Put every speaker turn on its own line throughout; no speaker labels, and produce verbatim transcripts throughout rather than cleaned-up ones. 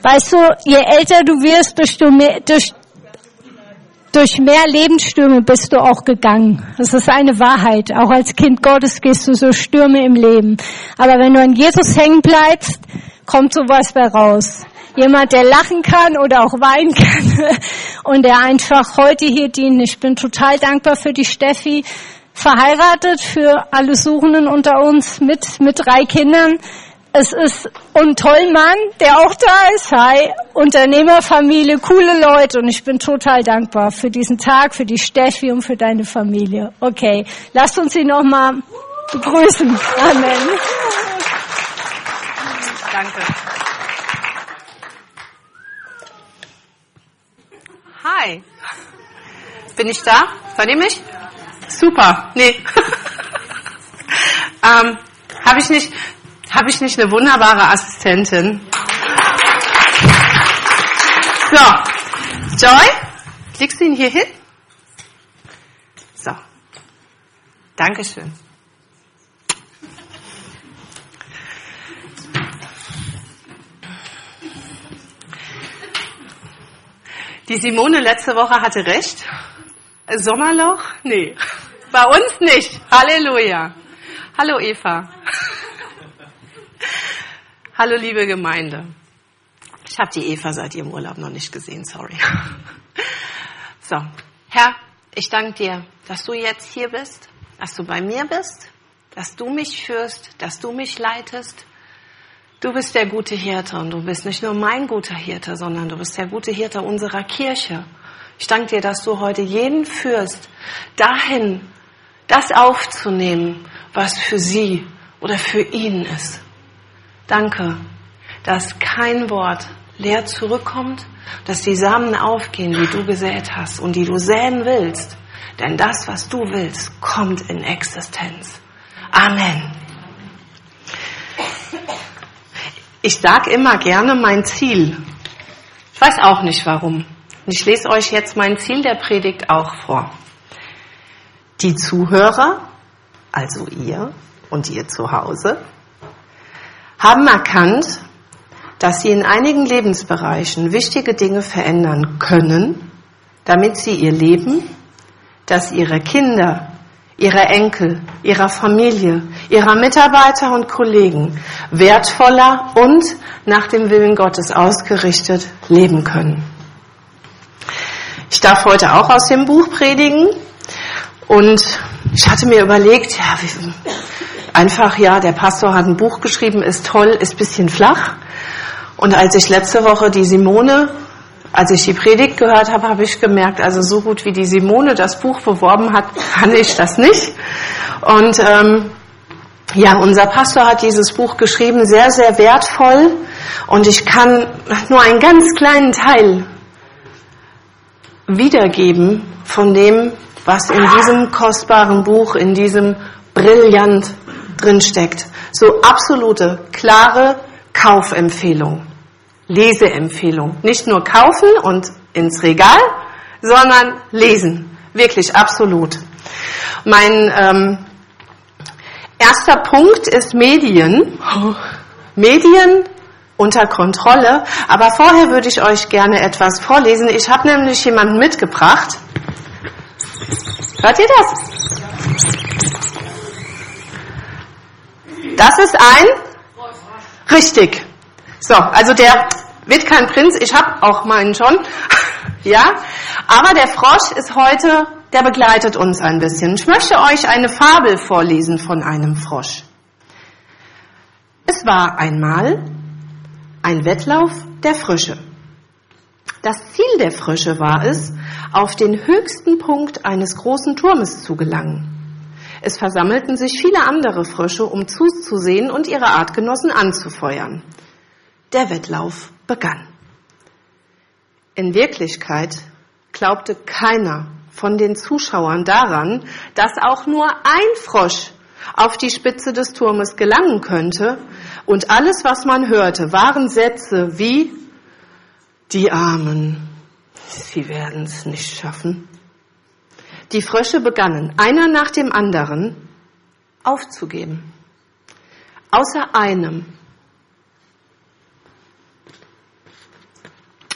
Weißt du, je älter du wirst, desto mehr, durch, durch mehr Lebensstürme bist du auch gegangen. Das ist eine Wahrheit. Auch als Kind Gottes gehst du so Stürme im Leben. Aber wenn du an Jesus hängen bleibst, kommt sowas bei raus. Jemand, der lachen kann oder auch weinen kann und der einfach heute hier dient. Ich bin total dankbar für die Steffi, verheiratet, für alle Suchenden unter uns mit mit drei Kindern. Es ist ein toller Mann, der auch da ist. Hi, Unternehmerfamilie, coole Leute und ich bin total dankbar für diesen Tag, für die Steffi und für deine Familie. Okay, lasst uns sie nochmal begrüßen. Amen.
Danke. Hi. Bin ich da? Hört ihr mich? Super. Nee. ähm, habe ich nicht, habe ich nicht eine wunderbare Assistentin? So. Joy, legst du ihn hier hin? So. Dankeschön. Die Simone letzte Woche hatte recht. Sommerloch? Nee. Bei uns nicht. Halleluja. Hallo Eva. Hallo liebe Gemeinde. Ich habe die Eva seit ihrem Urlaub noch nicht gesehen, sorry. So, Herr, ich danke dir, dass du jetzt hier bist, dass du bei mir bist, dass du mich führst, dass du mich leitest. Du bist der gute Hirte und du bist nicht nur mein guter Hirte, sondern du bist der gute Hirte unserer Kirche. Ich danke dir, dass du heute jeden führst, dahin, das aufzunehmen, was für sie oder für ihn ist. Danke, dass kein Wort leer zurückkommt, dass die Samen aufgehen, die du gesät hast und die du säen willst. Denn das, was du willst, kommt in Existenz. Amen. Ich sage immer gerne mein Ziel. Ich weiß auch nicht warum. Und ich lese euch jetzt mein Ziel der Predigt auch vor. Die Zuhörer, also ihr und ihr zu Hause, haben erkannt, dass sie in einigen Lebensbereichen wichtige Dinge verändern können, damit sie ihr Leben, das ihre Kinder, ihrer Enkel, ihrer Familie, ihrer Mitarbeiter und Kollegen wertvoller und nach dem Willen Gottes ausgerichtet leben können. Ich darf heute auch aus dem Buch predigen und ich hatte mir überlegt, ja, wie, einfach, ja, der Pastor hat ein Buch geschrieben, ist toll, ist ein bisschen flach. Und als ich letzte Woche die Simone Als ich die Predigt gehört habe, habe ich gemerkt, also so gut wie die Simone das Buch beworben hat, kann ich das nicht. Und ähm, ja, unser Pastor hat dieses Buch geschrieben, sehr, sehr wertvoll. Und ich kann nur einen ganz kleinen Teil wiedergeben von dem, was in diesem kostbaren Buch, in diesem Brillant drinsteckt. So absolute, klare Kaufempfehlung. Leseempfehlung. Nicht nur kaufen und ins Regal, sondern lesen. Wirklich, absolut. Mein ähm, erster Punkt ist Medien. Medien unter Kontrolle. Aber vorher würde ich euch gerne etwas vorlesen. Ich habe nämlich jemanden mitgebracht. Hört ihr das? Das ist ein... Richtig. So, also der wird kein Prinz, ich habe auch meinen schon, ja, aber der Frosch ist heute, der begleitet uns ein bisschen. Ich möchte euch eine Fabel vorlesen von einem Frosch. Es war einmal ein Wettlauf der Frösche. Das Ziel der Frösche war es, auf den höchsten Punkt eines großen Turmes zu gelangen. Es versammelten sich viele andere Frösche, um zuzusehen und ihre Artgenossen anzufeuern. Der Wettlauf begann. In Wirklichkeit glaubte keiner von den Zuschauern daran, dass auch nur ein Frosch auf die Spitze des Turmes gelangen könnte, und alles, was man hörte, waren Sätze wie: Die Armen, sie werden es nicht schaffen. Die Frösche begannen, einer nach dem anderen, aufzugeben. Außer einem.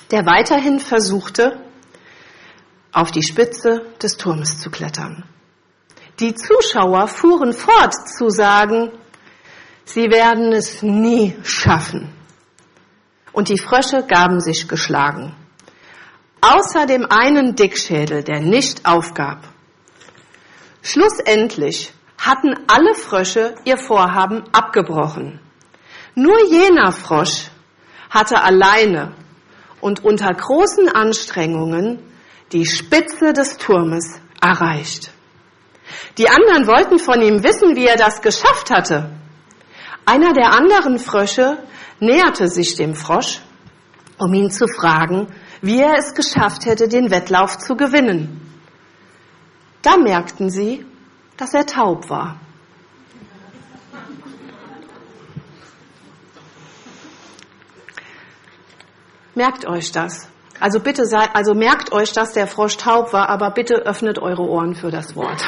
der weiterhin versuchte, auf die Spitze des Turmes zu klettern. Die Zuschauer fuhren fort zu sagen, sie werden es nie schaffen. Und die Frösche gaben sich geschlagen. Außer dem einen Dickschädel, der nicht aufgab. Schlussendlich hatten alle Frösche ihr Vorhaben abgebrochen. Nur jener Frosch hatte alleine und unter großen Anstrengungen die Spitze des Turmes erreicht. Die anderen wollten von ihm wissen, wie er das geschafft hatte. Einer der anderen Frösche näherte sich dem Frosch, um ihn zu fragen, wie er es geschafft hätte, den Wettlauf zu gewinnen. Da merkten sie, dass er taub war. Merkt euch das. Also bitte seid, also merkt euch, dass der Frosch taub war, aber bitte öffnet eure Ohren für das Wort.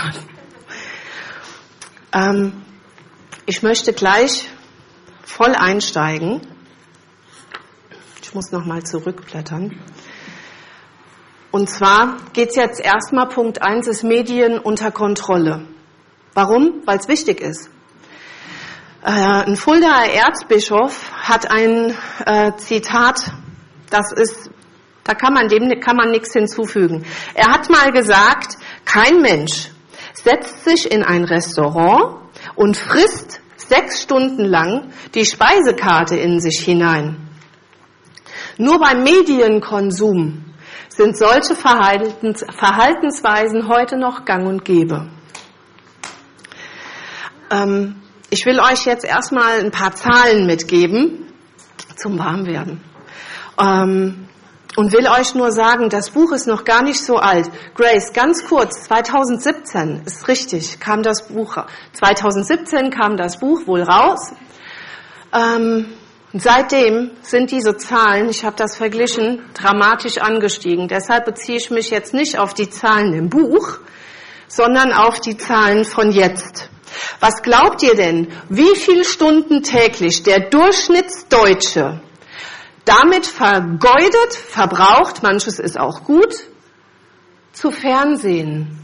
ähm, ich möchte gleich voll einsteigen. Ich muss noch mal zurückblättern. Und zwar geht es jetzt erstmal, Punkt eins ist Medien unter Kontrolle. Warum? Weil es wichtig ist. Äh, ein Fuldaer Erzbischof hat ein äh, Zitat, das ist, da kann man dem kann man nichts hinzufügen. Er hat mal gesagt, kein Mensch setzt sich in ein Restaurant und frisst sechs Stunden lang die Speisekarte in sich hinein. Nur beim Medienkonsum sind solche Verhaltens, Verhaltensweisen heute noch gang und gäbe. Ähm, ich will euch jetzt erstmal ein paar Zahlen mitgeben zum Warmwerden. Ähm, und will euch nur sagen, das Buch ist noch gar nicht so alt. Grace, ganz kurz, zwanzig siebzehn, ist richtig, kam das Buch, zwanzig siebzehn kam das Buch wohl raus. Ähm, seitdem sind diese Zahlen, ich habe das verglichen, dramatisch angestiegen. Deshalb beziehe ich mich jetzt nicht auf die Zahlen im Buch, sondern auf die Zahlen von jetzt. Was glaubt ihr denn, wie viele Stunden täglich der Durchschnittsdeutsche damit vergeudet, verbraucht, manches ist auch gut, zu Fernsehen?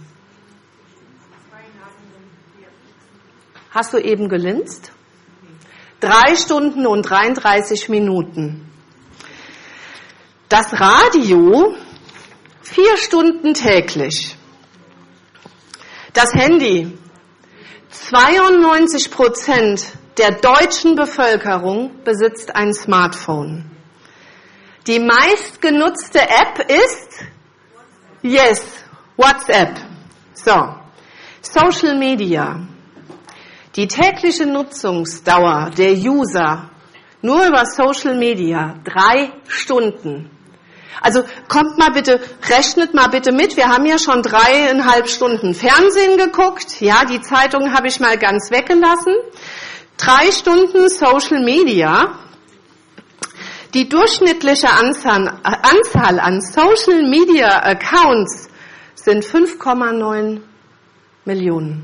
Hast du eben gelinst? Drei Stunden und dreiunddreißig Minuten. Das Radio, vier Stunden täglich. Das Handy, zweiundneunzig Prozent der deutschen Bevölkerung besitzt ein Smartphone. Die meistgenutzte App ist, yes, WhatsApp. So, Social Media. Die tägliche Nutzungsdauer der User nur über Social Media, drei Stunden. Also kommt mal bitte, rechnet mal bitte mit, wir haben ja schon dreieinhalb Stunden Fernsehen geguckt. Ja, die Zeitung habe ich mal ganz weggelassen. Drei Stunden Social Media. Die durchschnittliche Anzahl, Anzahl an Social Media Accounts sind fünf Komma neun Millionen.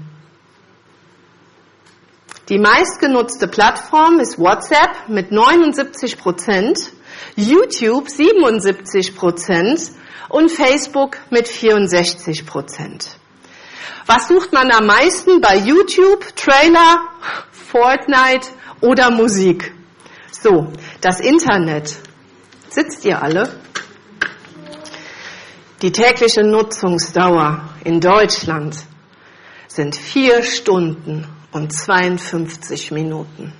Die meistgenutzte Plattform ist WhatsApp mit neunundsiebzig Prozent, YouTube siebenundsiebzig Prozent und Facebook mit vierundsechzig Prozent. Was sucht man am meisten bei YouTube? Trailer, Fortnite oder Musik? So, das Internet. Sitzt ihr alle? Die tägliche Nutzungsdauer in Deutschland sind vier Stunden und zweiundfünfzig Minuten.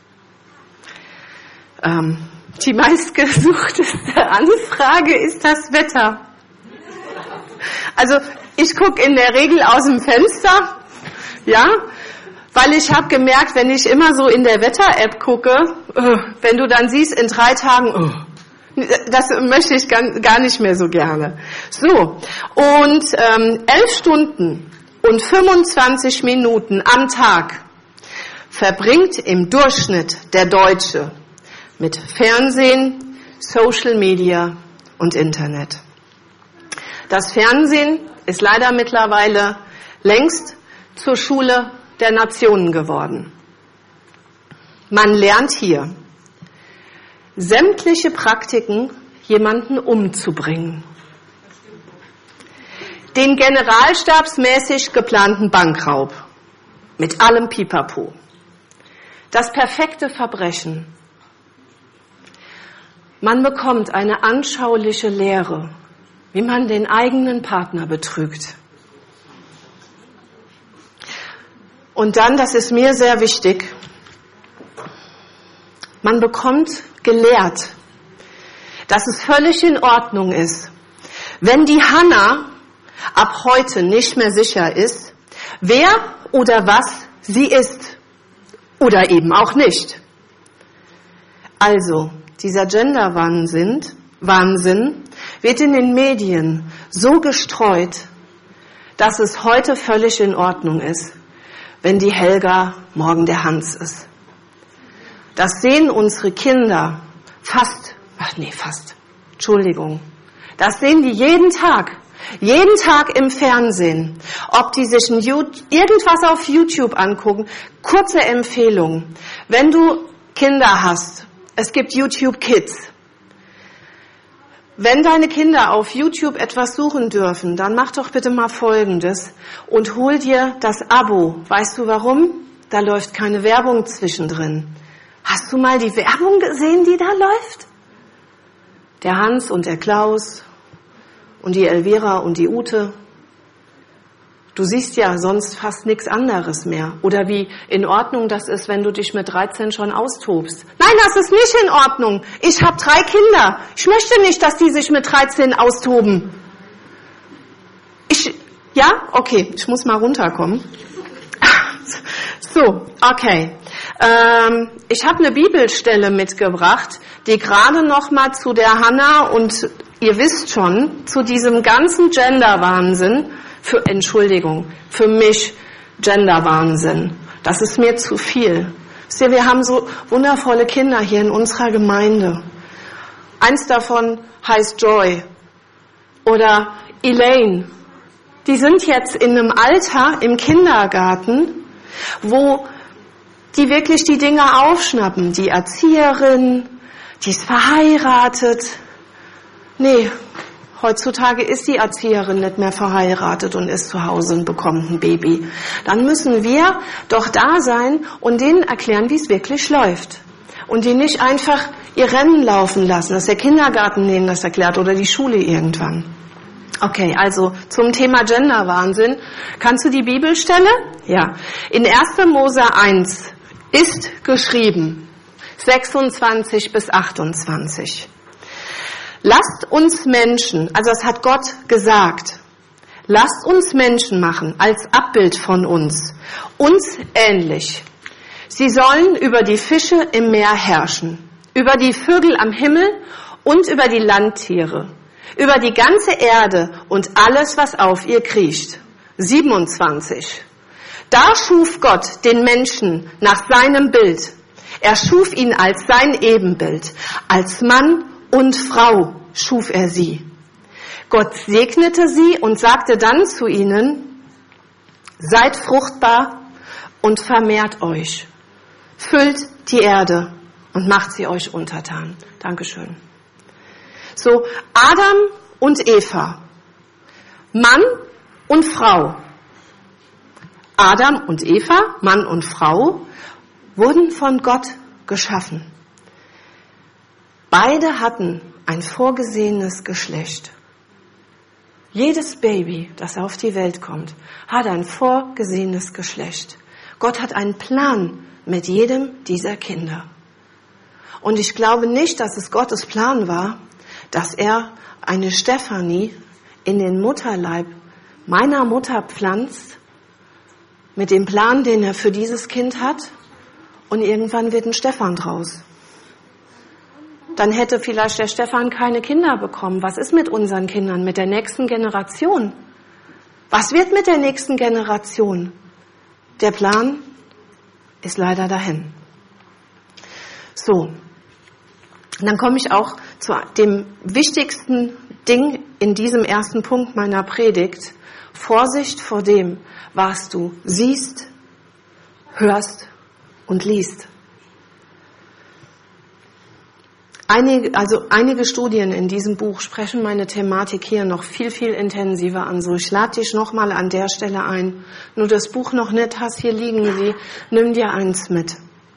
Ähm, die meistgesuchteste Anfrage ist das Wetter. Also ich gucke in der Regel aus dem Fenster, ja, weil ich habe gemerkt, wenn ich immer so in der Wetter-App gucke, äh, wenn du dann siehst, in drei Tagen, äh, das möchte ich gar nicht mehr so gerne. So, und ähm, elf Stunden und fünfundzwanzig Minuten am Tag verbringt im Durchschnitt der Deutsche mit Fernsehen, Social Media und Internet. Das Fernsehen ist leider mittlerweile längst zur Schule der Nationen geworden. Man lernt hier sämtliche Praktiken jemanden umzubringen. Den generalstabsmäßig geplanten Bankraub mit allem Pipapo. Das perfekte Verbrechen. Man bekommt eine anschauliche Lehre, wie man den eigenen Partner betrügt. Und dann, das ist mir sehr wichtig, man bekommt gelehrt, dass es völlig in Ordnung ist, wenn die Hannah ab heute nicht mehr sicher ist, wer oder was sie ist oder eben auch nicht. Also, dieser Gender-Wahnsinn Wahnsinn wird in den Medien so gestreut, dass es heute völlig in Ordnung ist, wenn die Helga morgen der Hans ist. Das sehen unsere Kinder fast, ach nee, fast, Entschuldigung, das sehen die jeden Tag, jeden Tag im Fernsehen. Ob die sich ein irgendwas auf YouTube angucken, kurze Empfehlung. Wenn du Kinder hast, es gibt YouTube Kids. Wenn deine Kinder auf YouTube etwas suchen dürfen, dann mach doch bitte mal Folgendes und hol dir das Abo. Weißt du warum? Da läuft keine Werbung zwischendrin. Hast du mal die Werbung gesehen, die da läuft? Der Hans und der Klaus und die Elvira und die Ute. Du siehst ja sonst fast nichts anderes mehr. Oder wie in Ordnung das ist, wenn du dich mit dreizehn schon austobst. Nein, das ist nicht in Ordnung. Ich habe drei Kinder. Ich möchte nicht, dass die sich mit dreizehn austoben. Ich, ja? Okay, ich muss mal runterkommen. So, okay. Ähm, ich habe eine Bibelstelle mitgebracht, die gerade noch mal zu der Hannah und ihr wisst schon, zu diesem ganzen Gender-Wahnsinn, für, Entschuldigung, für mich Gender-Wahnsinn. Das ist mir zu viel. Seht ihr, wir haben so wundervolle Kinder hier in unserer Gemeinde. Eins davon heißt Joy oder Elaine. Die sind jetzt in einem Alter im Kindergarten, wo die wirklich die Dinge aufschnappen. Die Erzieherin, die ist verheiratet. Nee, heutzutage ist die Erzieherin nicht mehr verheiratet und ist zu Hause und bekommt ein Baby. Dann müssen wir doch da sein und denen erklären, wie es wirklich läuft. Und die nicht einfach ihr Rennen laufen lassen, dass der Kindergarten denen das erklärt oder die Schule irgendwann. Okay, also zum Thema Gender-Wahnsinn. Kannst du die Bibelstelle? Ja. In erster Mose eins ist geschrieben, sechsundzwanzig bis achtundzwanzig. Lasst uns Menschen, also das hat Gott gesagt, lasst uns Menschen machen als Abbild von uns, uns ähnlich. Sie sollen über die Fische im Meer herrschen, über die Vögel am Himmel und über die Landtiere, über die ganze Erde und alles, was auf ihr kriecht. siebenundzwanzig. Da schuf Gott den Menschen nach seinem Bild. Er schuf ihn als sein Ebenbild. Als Mann und Frau schuf er sie. Gott segnete sie und sagte dann zu ihnen, seid fruchtbar und vermehrt euch. Füllt die Erde und macht sie euch untertan. Dankeschön. So, Adam und Eva, Mann und Frau. Adam und Eva, Mann und Frau, wurden von Gott geschaffen. Beide hatten ein vorgesehenes Geschlecht. Jedes Baby, das auf die Welt kommt, hat ein vorgesehenes Geschlecht. Gott hat einen Plan mit jedem dieser Kinder. Und ich glaube nicht, dass es Gottes Plan war, dass er eine Stefanie in den Mutterleib meiner Mutter pflanzt, mit dem Plan, den er für dieses Kind hat, und irgendwann wird ein Stefan draus. Dann hätte vielleicht der Stefan keine Kinder bekommen. Was ist mit unseren Kindern, mit der nächsten Generation? Was wird mit der nächsten Generation? Der Plan ist leider dahin. So, und dann komme ich auch zu dem wichtigsten Ding in diesem ersten Punkt meiner Predigt. Vorsicht vor dem, was du siehst, hörst und liest. Einige, also einige Studien in diesem Buch sprechen meine Thematik hier noch viel, viel intensiver an. So, ich lade dich nochmal an der Stelle ein. Nur das Buch noch nicht hast, hier liegen sie. Nimm dir eins mit.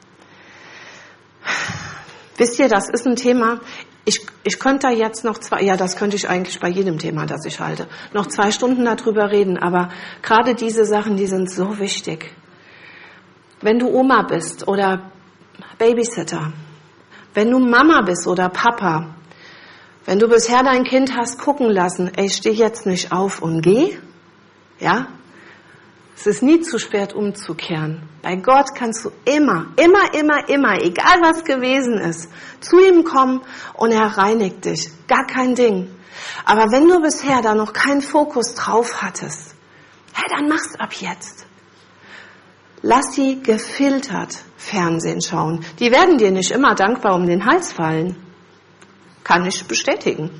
Wisst ihr, das ist ein Thema, ich, ich könnte da jetzt noch zwei, ja, das könnte ich eigentlich bei jedem Thema, das ich halte, noch zwei Stunden darüber reden, aber gerade diese Sachen, die sind so wichtig. Wenn du Oma bist oder Babysitter, wenn du Mama bist oder Papa, wenn du bisher dein Kind hast gucken lassen, ey, steh jetzt nicht auf und geh, ja, es ist nie zu spät umzukehren. Bei Gott kannst du immer, immer, immer, immer, egal was gewesen ist, zu ihm kommen und er reinigt dich. Gar kein Ding. Aber wenn du bisher da noch keinen Fokus drauf hattest, hey, dann mach's ab jetzt. Lass sie gefiltert Fernsehen schauen. Die werden dir nicht immer dankbar um den Hals fallen. Kann ich bestätigen.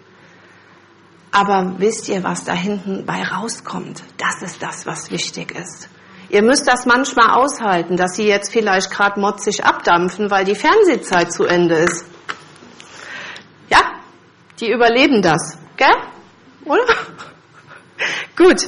Aber wisst ihr, was da hinten bei rauskommt? Das ist das, was wichtig ist. Ihr müsst das manchmal aushalten, dass sie jetzt vielleicht gerade motzig abdampfen, weil die Fernsehzeit zu Ende ist. Ja, die überleben das, gell? Oder? Gut.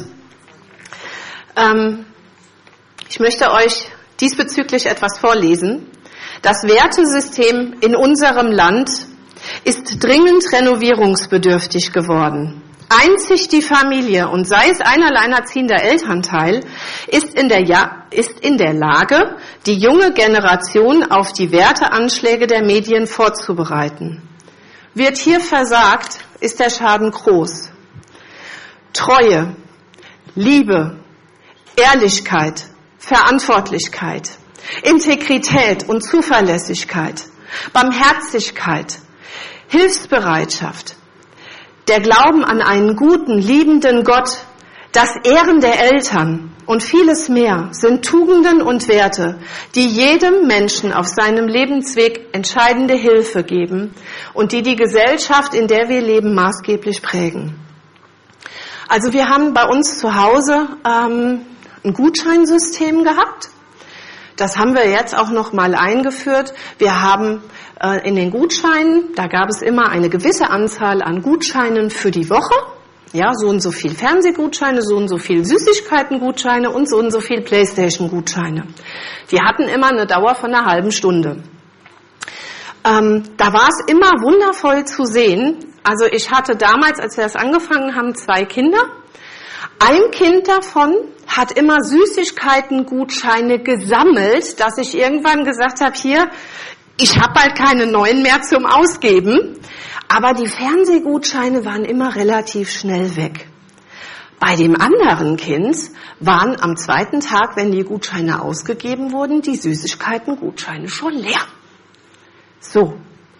Ähm, ich möchte euch diesbezüglich etwas vorlesen. Das Wertesystem in unserem Land ist dringend renovierungsbedürftig geworden. Einzig die Familie, und sei es ein alleinerziehender Elternteil, ist in der, ja, ist in der Lage, die junge Generation auf die Werteanschläge der Medien vorzubereiten. Wird hier versagt, ist der Schaden groß. Treue, Liebe, Ehrlichkeit, Verantwortlichkeit, Integrität und Zuverlässigkeit, Barmherzigkeit, Hilfsbereitschaft, der Glauben an einen guten, liebenden Gott, das Ehren der Eltern und vieles mehr sind Tugenden und Werte, die jedem Menschen auf seinem Lebensweg entscheidende Hilfe geben und die die Gesellschaft, in der wir leben, maßgeblich prägen. Also wir haben bei uns zu Hause ähm, ein Gutscheinsystem gehabt. Das haben wir jetzt auch noch mal eingeführt. Wir haben äh, in den Gutscheinen, da gab es immer eine gewisse Anzahl an Gutscheinen für die Woche. Ja, so und so viel Fernsehgutscheine, so und so viel Süßigkeitengutscheine und so und so viel Playstation-Gutscheine. Die hatten immer eine Dauer von einer halben Stunde. Ähm, da war es immer wundervoll zu sehen. Also ich hatte damals, als wir das angefangen haben, zwei Kinder. Ein Kind davon hat immer Süßigkeitengutscheine gesammelt, dass ich irgendwann gesagt habe, hier, ich habe bald keine neuen mehr zum Ausgeben. Aber die Fernsehgutscheine waren immer relativ schnell weg. Bei dem anderen Kind waren am zweiten Tag, wenn die Gutscheine ausgegeben wurden, die Süßigkeitengutscheine schon leer. So.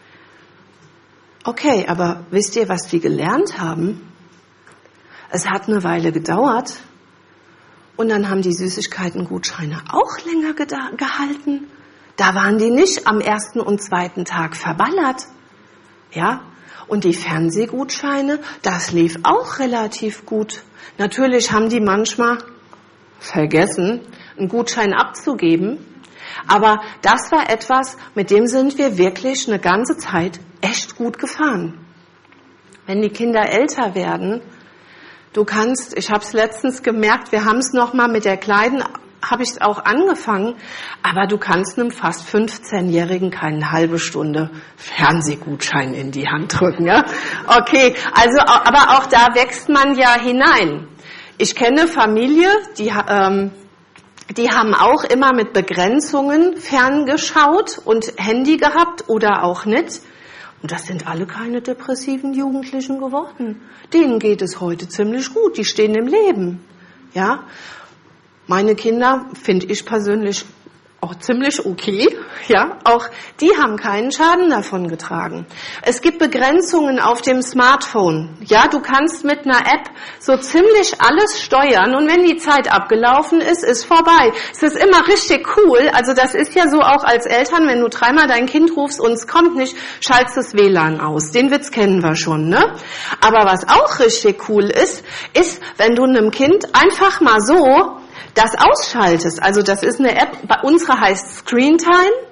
Okay, aber wisst ihr, was die gelernt haben? Es hat eine Weile gedauert und dann haben die Süßigkeitengutscheine auch länger gehalten. Da waren die nicht am ersten und zweiten Tag verballert. Ja, und die Fernsehgutscheine, das lief auch relativ gut. Natürlich haben die manchmal vergessen, einen Gutschein abzugeben. Aber das war etwas, mit dem sind wir wirklich eine ganze Zeit echt gut gefahren. Wenn die Kinder älter werden, du kannst, ich habe es letztens gemerkt, wir haben es nochmal mit der Kleinen, habe ich es auch angefangen, aber du kannst einem fast fünfzehnjährigen keine halbe Stunde Fernsehgutschein in die Hand drücken. Ja? Okay, also aber auch da wächst man ja hinein. Ich kenne Familie, die, ähm, die haben auch immer mit Begrenzungen ferngeschaut und Handy gehabt oder auch nicht. Und das sind alle keine depressiven Jugendlichen geworden. Denen geht es heute ziemlich gut, die stehen im Leben. Ja. Meine Kinder finde ich persönlich auch ziemlich okay, ja, auch die haben keinen Schaden davon getragen. Es gibt Begrenzungen auf dem Smartphone, ja, du kannst mit einer App so ziemlich alles steuern und wenn die Zeit abgelaufen ist, ist vorbei. Es ist immer richtig cool, also das ist ja so auch als Eltern, wenn du dreimal dein Kind rufst und es kommt nicht, schaltest das W L A N aus, den Witz kennen wir schon, ne? Aber was auch richtig cool ist, ist, wenn du einem Kind einfach mal so das ausschaltest, also das ist eine App, bei unserer heißt Screen Time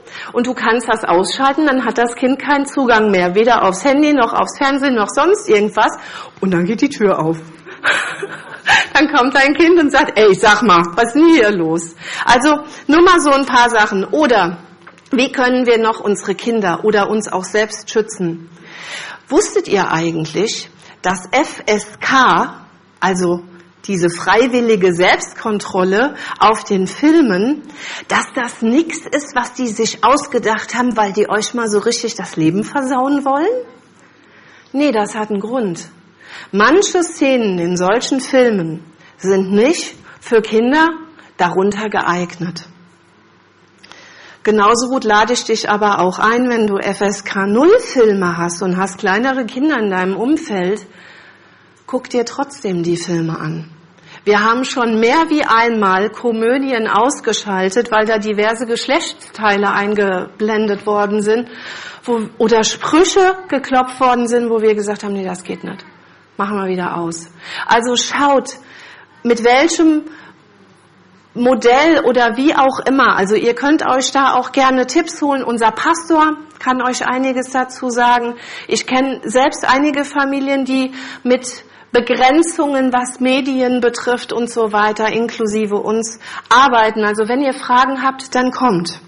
und du kannst das ausschalten, dann hat das Kind keinen Zugang mehr, weder aufs Handy, noch aufs Fernsehen, noch sonst irgendwas. Und dann geht die Tür auf. Dann kommt dein Kind und sagt, ey, sag mal, was ist denn hier los? Also nur mal so ein paar Sachen. Oder wie können wir noch unsere Kinder oder uns auch selbst schützen? Wusstet ihr eigentlich, dass F S K, also diese freiwillige Selbstkontrolle auf den Filmen, dass das nichts ist, was die sich ausgedacht haben, weil die euch mal so richtig das Leben versauen wollen? Nee, das hat einen Grund. Manche Szenen in solchen Filmen sind nicht für Kinder darunter geeignet. Genauso gut lade ich dich aber auch ein, wenn du F S K null Filme hast und hast kleinere Kinder in deinem Umfeld, guck dir trotzdem die Filme an. Wir haben schon mehr wie einmal Komödien ausgeschaltet, weil da diverse Geschlechtsteile eingeblendet worden sind, wo, oder Sprüche geklopft worden sind, wo wir gesagt haben, nee, das geht nicht. Machen wir wieder aus. Also schaut, mit welchem Modell oder wie auch immer. Also ihr könnt euch da auch gerne Tipps holen. Unser Pastor kann euch einiges dazu sagen. Ich kenne selbst einige Familien, die mit Begrenzungen, was Medien betrifft und so weiter, inklusive uns, arbeiten. Also wenn ihr Fragen habt, dann kommt.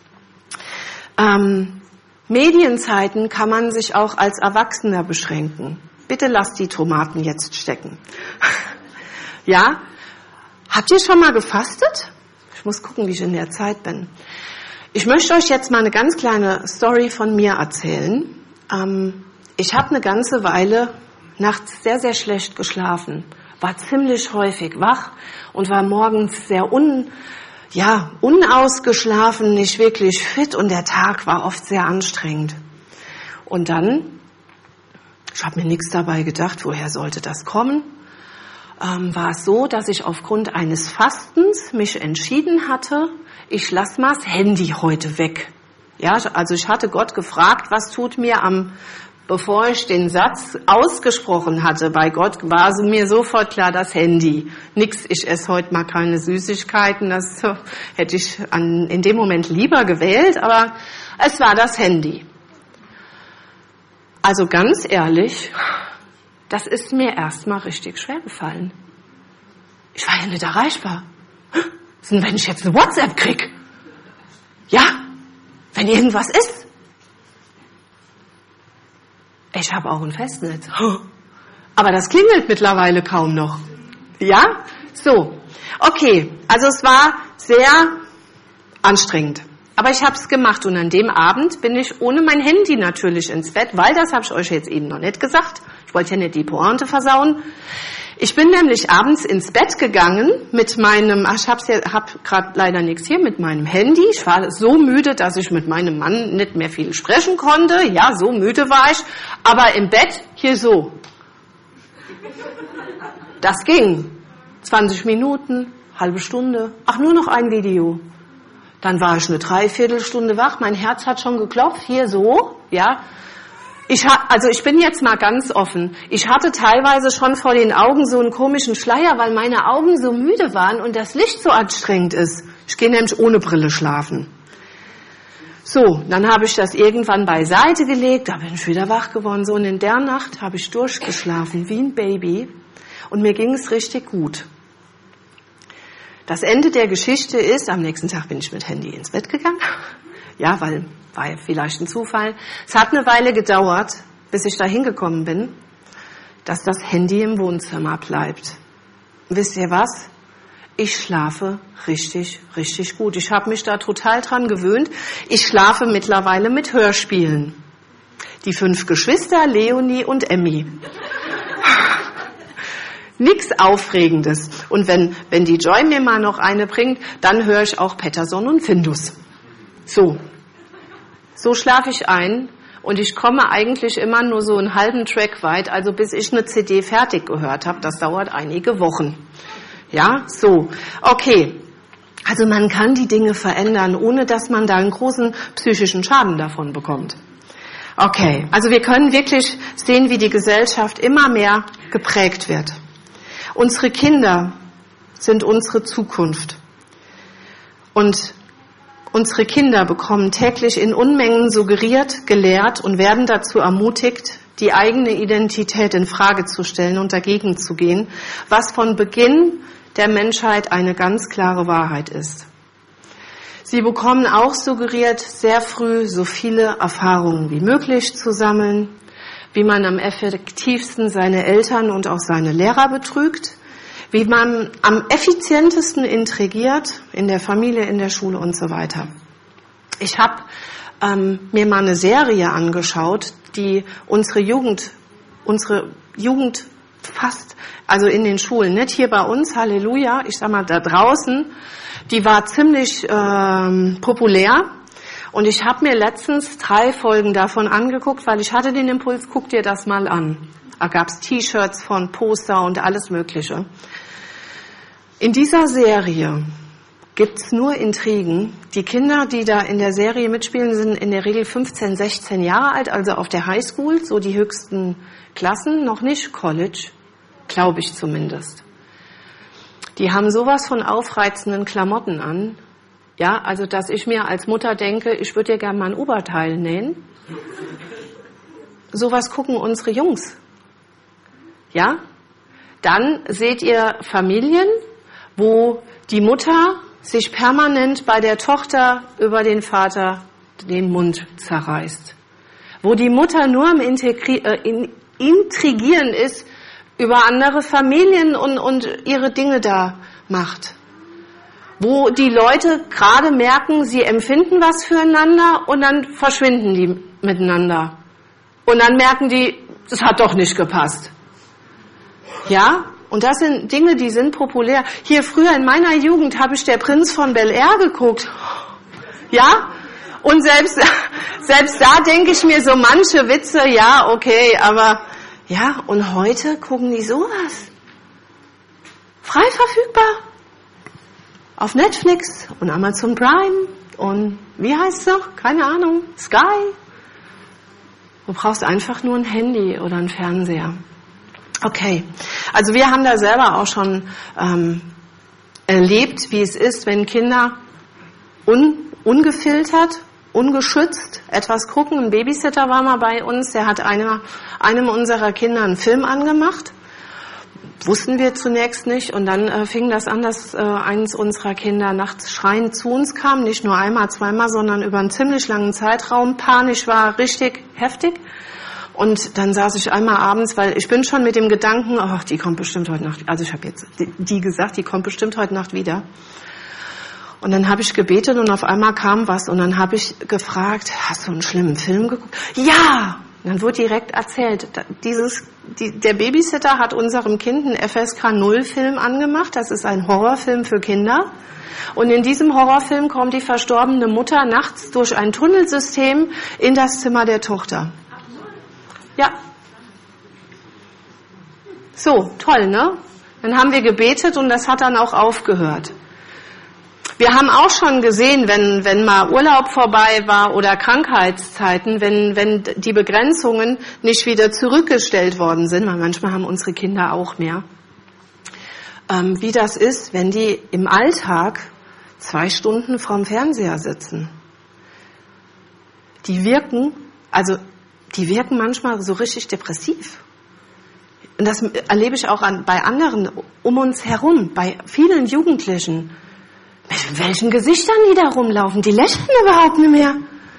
Ähm, Medienzeiten kann man sich auch als Erwachsener beschränken. Bitte lasst die Tomaten jetzt stecken. Ja? Habt ihr schon mal gefastet? Ich muss gucken, wie ich in der Zeit bin. Ich möchte euch jetzt mal eine ganz kleine Story von mir erzählen. Ähm, ich habe eine ganze Weile nachts sehr, sehr schlecht geschlafen, war ziemlich häufig wach und war morgens sehr un, ja, unausgeschlafen, nicht wirklich fit und der Tag war oft sehr anstrengend. Und dann, ich habe mir nichts dabei gedacht, woher sollte das kommen? Ähm, war es so, dass ich aufgrund eines Fastens mich entschieden hatte, ich lasse mal das Handy heute weg. Ja, also ich hatte Gott gefragt, was tut mir am, bevor ich den Satz ausgesprochen hatte, bei Gott war es mir sofort klar, das Handy. Nix, ich esse heute mal keine Süßigkeiten, das hätte ich an, in dem Moment lieber gewählt, aber es war das Handy. Also ganz ehrlich, das ist mir erstmal richtig schwer gefallen. Ich war ja nicht erreichbar. Was denn, wenn ich jetzt eine WhatsApp krieg? Ja, wenn irgendwas ist. Ich habe auch ein Festnetz. Aber das klingelt mittlerweile kaum noch. Ja? So. Okay, also es war sehr anstrengend. Aber ich habe es gemacht und an dem Abend bin ich ohne mein Handy natürlich ins Bett, weil das habe ich euch jetzt eben noch nicht gesagt. Ich wollte ja nicht die Pointe versauen. Ich bin nämlich abends ins Bett gegangen mit meinem, ach, ich hab's ja, hab gerade leider nichts hier, mit meinem Handy. Ich war so müde, dass ich mit meinem Mann nicht mehr viel sprechen konnte. Ja, so müde war ich. Aber im Bett hier so. Das ging. zwanzig Minuten, halbe Stunde. Ach, nur noch ein Video. Dann war ich eine Dreiviertelstunde wach. Mein Herz hat schon geklopft. Hier so, ja. Ich ha, also ich bin jetzt mal ganz offen. Ich hatte teilweise schon vor den Augen so einen komischen Schleier, weil meine Augen so müde waren und das Licht so anstrengend ist. Ich gehe nämlich ohne Brille schlafen. So, dann habe ich das irgendwann beiseite gelegt, da bin ich wieder wach geworden. So, und in der Nacht habe ich durchgeschlafen wie ein Baby und mir ging es richtig gut. Das Ende der Geschichte ist, am nächsten Tag bin ich mit Handy ins Bett gegangen. Ja, weil war ja vielleicht ein Zufall. Es hat eine Weile gedauert, bis ich da hingekommen bin, dass das Handy im Wohnzimmer bleibt. Und wisst ihr was? Ich schlafe richtig, richtig gut. Ich habe mich da total dran gewöhnt. Ich schlafe mittlerweile mit Hörspielen. Die fünf Geschwister, Leonie und Emmy. Nix Aufregendes. Und wenn, wenn die Joy mir mal noch eine bringt, dann höre ich auch Petterson und Findus. So. So schlafe ich ein und ich komme eigentlich immer nur so einen halben Track weit, also bis ich eine C D fertig gehört habe. Das dauert einige Wochen. Ja, so. Okay. Also man kann die Dinge verändern, ohne dass man da einen großen psychischen Schaden davon bekommt. Okay. Also wir können wirklich sehen, wie die Gesellschaft immer mehr geprägt wird. Unsere Kinder sind unsere Zukunft. Und Unsere Kinder bekommen täglich in Unmengen suggeriert, gelehrt und werden dazu ermutigt, die eigene Identität in Frage zu stellen und dagegen zu gehen, was von Beginn der Menschheit eine ganz klare Wahrheit ist. Sie bekommen auch suggeriert, sehr früh so viele Erfahrungen wie möglich zu sammeln, wie man am effektivsten seine Eltern und auch seine Lehrer betrügt, wie man am effizientesten intrigiert in der Familie, in der Schule und so weiter. Ich habe ähm, mir mal eine Serie angeschaut, die unsere Jugend, unsere Jugend fast, also in den Schulen, nicht hier bei uns, Halleluja, ich sag mal da draußen, die war ziemlich ähm, populär. Und ich habe mir letztens drei Folgen davon angeguckt, weil ich hatte den Impuls, guck dir das mal an. Da gab's T-Shirts von, Poster und alles Mögliche. In dieser Serie gibt's nur Intrigen. Die Kinder, die da in der Serie mitspielen, sind in der Regel fünfzehn, sechzehn Jahre alt, also auf der Highschool, so die höchsten Klassen, noch nicht College, glaube ich zumindest. Die haben sowas von aufreizenden Klamotten an. Ja, also dass ich mir als Mutter denke, ich würde dir gerne mal ein Oberteil nähen. Sowas gucken unsere Jungs. Ja? Dann seht ihr Familien, wo die Mutter sich permanent bei der Tochter über den Vater den Mund zerreißt. Wo die Mutter nur am Integri- äh, in, Intrigieren ist über andere Familien und, und ihre Dinge da macht. Wo die Leute gerade merken, sie empfinden was füreinander und dann verschwinden die miteinander. Und dann merken die, das hat doch nicht gepasst. Ja? Und das sind Dinge, die sind populär. Hier früher in meiner Jugend habe ich der Prinz von Bel-Air geguckt. Ja? Und selbst, selbst da denke ich mir so manche Witze, ja, okay, aber ja, und heute gucken die sowas. Frei verfügbar. Auf Netflix und Amazon Prime und wie heißt es noch? Keine Ahnung. Sky. Du brauchst einfach nur ein Handy oder einen Fernseher. Okay, also wir haben da selber auch schon ähm, erlebt, wie es ist, wenn Kinder un, ungefiltert, ungeschützt etwas gucken. Ein Babysitter war mal bei uns, der hat eine, einem unserer Kinder einen Film angemacht. Wussten wir zunächst nicht und dann äh, fing das an, dass äh, eines unserer Kinder nachts schreiend zu uns kam, nicht nur einmal, zweimal, sondern über einen ziemlich langen Zeitraum. Panisch war richtig heftig. Und dann saß ich einmal abends, weil ich bin schon mit dem Gedanken, ach, die kommt bestimmt heute Nacht, also ich habe jetzt die, die gesagt, die kommt bestimmt heute Nacht wieder. Und dann habe ich gebetet und auf einmal kam was und dann habe ich gefragt, hast du einen schlimmen Film geguckt? Ja! Und dann wurde direkt erzählt, dieses, die, der Babysitter hat unserem Kind einen F S K null Film angemacht, das ist ein Horrorfilm für Kinder. Und in diesem Horrorfilm kommt die verstorbene Mutter nachts durch ein Tunnelsystem in das Zimmer der Tochter. Ja. So, toll, ne? Dann haben wir gebetet und das hat dann auch aufgehört. Wir haben auch schon gesehen, wenn, wenn mal Urlaub vorbei war oder Krankheitszeiten, wenn, wenn die Begrenzungen nicht wieder zurückgestellt worden sind, weil manchmal haben unsere Kinder auch mehr, ähm, wie das ist, wenn die im Alltag zwei Stunden vorm Fernseher sitzen. Die wirken, also die wirken manchmal so richtig depressiv. Und das erlebe ich auch an, bei anderen um uns herum, bei vielen Jugendlichen. Mit welchen Gesichtern die da rumlaufen, die lächeln überhaupt nicht mehr.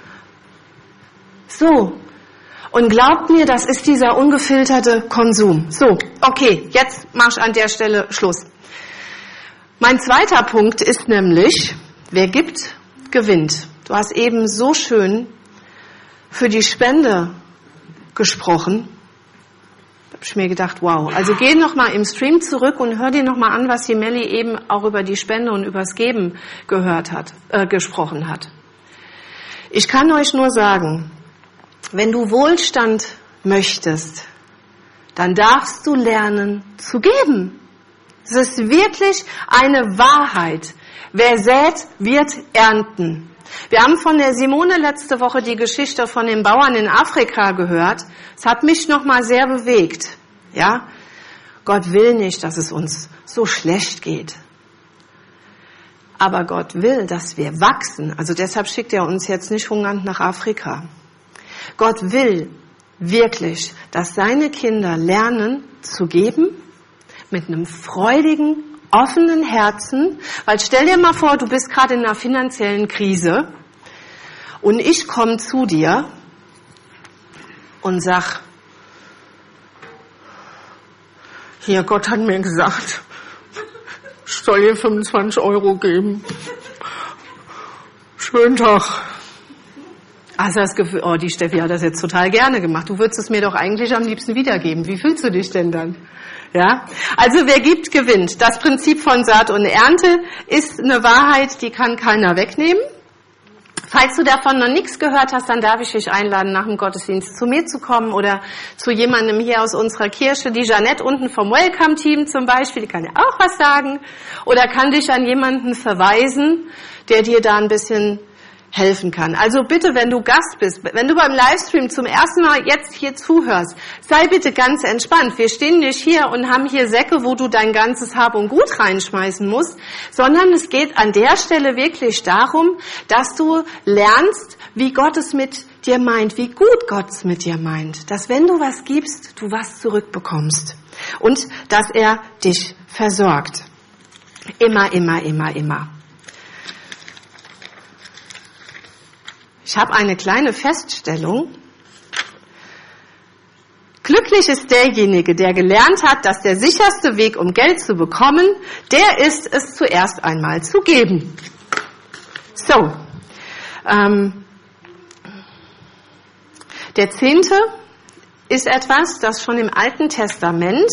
So. Und glaubt mir, das ist dieser ungefilterte Konsum. So, okay, jetzt mach ich an der Stelle Schluss. Mein zweiter Punkt ist nämlich, wer gibt, gewinnt. Du hast eben so schön für die Spende gesprochen. Da habe ich mir gedacht, wow. Also geh noch mal im Stream zurück und hör dir noch mal an, was die Melli eben auch über die Spende und übers Geben gehört hat, äh, gesprochen hat. Ich kann euch nur sagen, wenn du Wohlstand möchtest, dann darfst du lernen zu geben. Es ist wirklich eine Wahrheit. Wer sät, wird ernten. Wir haben von der Simone letzte Woche die Geschichte von den Bauern in Afrika gehört. Es hat mich noch mal sehr bewegt. Ja, Gott will nicht, dass es uns so schlecht geht. Aber Gott will, dass wir wachsen. Also deshalb schickt er uns jetzt nicht hungernd nach Afrika. Gott will wirklich, dass seine Kinder lernen zu geben, mit einem freudigen, offenen Herzen. Weil stell dir mal vor, du bist gerade in einer finanziellen Krise und ich komme zu dir und sag, hier, Gott hat mir gesagt, ich soll dir fünfundzwanzig Euro geben. Schönen Tag. Also das Gefühl, oh, die Steffi hat das jetzt total gerne gemacht. Du würdest es mir doch eigentlich am liebsten wiedergeben. Wie fühlst du dich denn dann? Ja? Also wer gibt, gewinnt. Das Prinzip von Saat und Ernte ist eine Wahrheit, die kann keiner wegnehmen. Falls du davon noch nichts gehört hast, dann darf ich dich einladen, nach dem Gottesdienst zu mir zu kommen oder zu jemandem hier aus unserer Kirche. Die Jeanette unten vom Welcome-Team zum Beispiel, die kann dir auch was sagen. Oder kann dich an jemanden verweisen, der dir da ein bisschen helfen kann. Also bitte, wenn du Gast bist, wenn du beim Livestream zum ersten Mal jetzt hier zuhörst, sei bitte ganz entspannt. Wir stehen nicht hier und haben hier Säcke, wo du dein ganzes Hab und Gut reinschmeißen musst, sondern es geht an der Stelle wirklich darum, dass du lernst, wie Gott es mit dir meint, wie gut Gott es mit dir meint. Dass wenn du was gibst, du was zurückbekommst. Und dass er dich versorgt. Immer, immer, immer, immer. Ich habe eine kleine Feststellung. Glücklich ist derjenige, der gelernt hat, dass der sicherste Weg, um Geld zu bekommen, der ist, es zuerst einmal zu geben. So, ähm, der Zehnte ist etwas, das schon im Alten Testament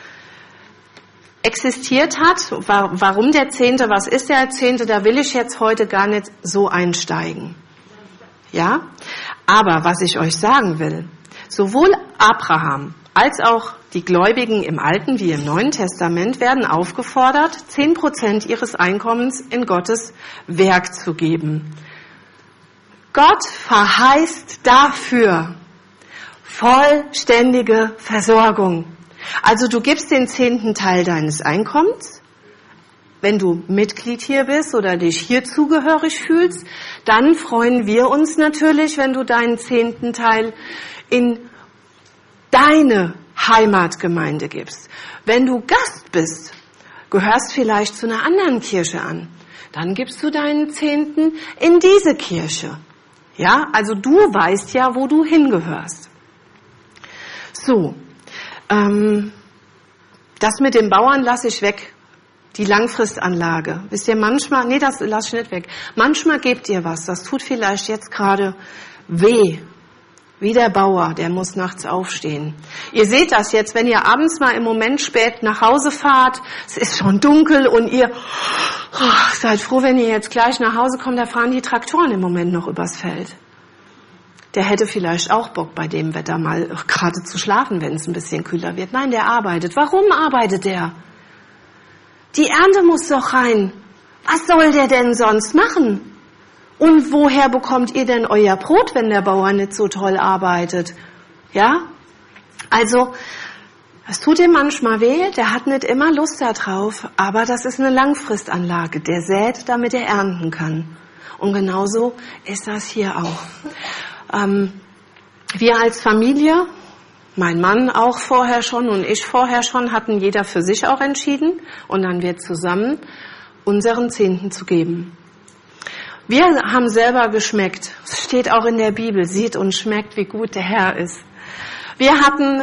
existiert hat. Warum der Zehnte, was ist der Zehnte, da will ich jetzt heute gar nicht so einsteigen. Ja, aber was ich euch sagen will, sowohl Abraham als auch die Gläubigen im Alten wie im Neuen Testament werden aufgefordert, zehn Prozent ihres Einkommens in Gottes Werk zu geben. Gott verheißt dafür vollständige Versorgung. Also du gibst den zehnten Teil deines Einkommens. Wenn du Mitglied hier bist oder dich hier zugehörig fühlst, dann freuen wir uns natürlich, wenn du deinen zehnten Teil in deine Heimatgemeinde gibst. Wenn du Gast bist, gehörst vielleicht zu einer anderen Kirche an, dann gibst du deinen Zehnten in diese Kirche. Ja, also du weißt ja, wo du hingehörst. So, ähm, das mit den Bauern lasse ich weg. Die Langfristanlage. Wisst ihr, manchmal, nee, das lass ich nicht weg. Manchmal gebt ihr was, das tut vielleicht jetzt gerade weh. Wie der Bauer, der muss nachts aufstehen. Ihr seht das jetzt, wenn ihr abends mal im Moment spät nach Hause fahrt, es ist schon dunkel und ihr oh, seid froh, wenn ihr jetzt gleich nach Hause kommt, da fahren die Traktoren im Moment noch übers Feld. Der hätte vielleicht auch Bock, bei dem Wetter mal gerade zu schlafen, wenn es ein bisschen kühler wird. Nein, der arbeitet. Warum arbeitet der? Die Ernte muss doch rein. Was soll der denn sonst machen? Und woher bekommt ihr denn euer Brot, wenn der Bauer nicht so toll arbeitet? Ja? Also, es tut ihm manchmal weh, der hat nicht immer Lust da drauf, aber das ist eine Langfristanlage. Der sät, damit er ernten kann. Und genauso ist das hier auch. Ähm, wir als Familie, mein Mann auch vorher schon und ich vorher schon, hatten jeder für sich auch entschieden und dann wird zusammen unseren Zehnten zu geben. Wir haben selber geschmeckt. Es steht auch in der Bibel, sieht und schmeckt, wie gut der Herr ist. Wir hatten